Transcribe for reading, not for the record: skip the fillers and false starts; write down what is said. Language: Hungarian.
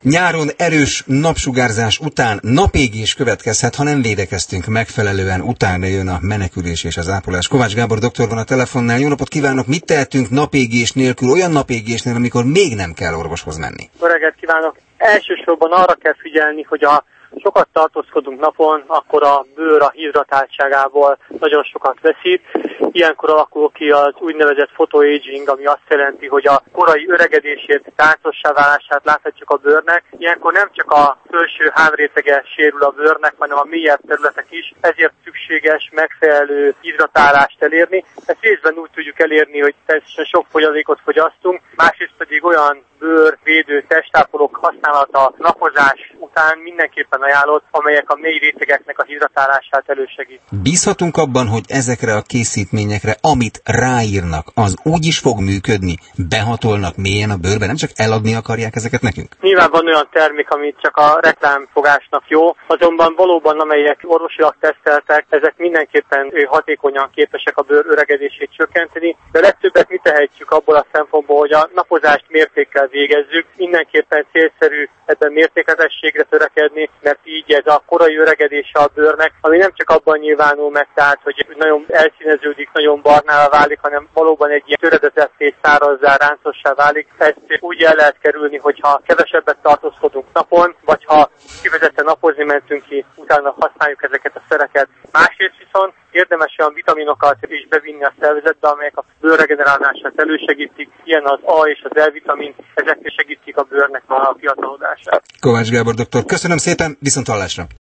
Nyáron erős napsugárzás után napégés következhet, ha nem védekeztünk megfelelően, utána jön a menekülés és az ápolás. Kovács Gábor doktor van a telefonnál. Jó napot kívánok! Mit tehetünk napégés nélkül, olyan napégésnél, amikor még nem kell orvoshoz menni? Jó reggelt kívánok! Elsősorban arra kell figyelni, hogy ha sokat tartózkodunk napon, akkor a bőr a hidratáltságából nagyon sokat veszít. Ilyenkor alakul ki az úgynevezett photoaging, ami azt jelenti, hogy a korai öregedését, táncossá válását láthatjuk a bőrnek. Ilyenkor nem csak a felső hámrétege sérül a bőrnek, hanem a mélyebb területek is, ezért szükséges megfelelő hidratálást elérni. Ezt részben úgy tudjuk elérni, hogy természetesen sok folyadékot fogyasztunk, másrészt pedig olyan bőrvédő testápolók használata napozás után mindenképpen ajánlott, amelyek a mély rétegeknek a hidratálását elősegít. Bízhatunk abban, hogy ezekre a készítményekre, amit ráírnak, az úgy is fog működni, behatolnak mélyen a bőrbe, nem csak eladni akarják ezeket nekünk? Nyilván van olyan termék, amit csak a reklámfogásnak jó, azonban valóban amelyek orvosilag teszteltek, ezek mindenképpen hatékonyan képesek a bőr öregedését csökkenteni, de legtöbbet mi tehetjük abból a szempontból, hogy a napozást mértékkel végezzük. Mindenképpen célszerű ebben mértékletességre törekedni, mert így ez a korai öregedése a bőrnek, ami nem csak abban nyilvánul meg, tehát, hogy nagyon elszíneződik, nagyon barnává válik, hanem valóban egy ilyen töredezetté, szárazzá, ráncossá válik. Ezt úgy el lehet kerülni, hogyha kevesebbet tartózkodunk napon, vagy ha kifejezetten napozni mentünk ki, utána használjuk ezeket a szereket. Másrészt viszont érdemes olyan vitaminokat is bevinni a szervezetbe, amelyek a bőr regenerálását elősegítik, ilyen az A és az E-vitamin, ezek segítik a bőrnek a fiatalodását. Kovács Gábor doktor, köszönöm szépen, viszonthallásra!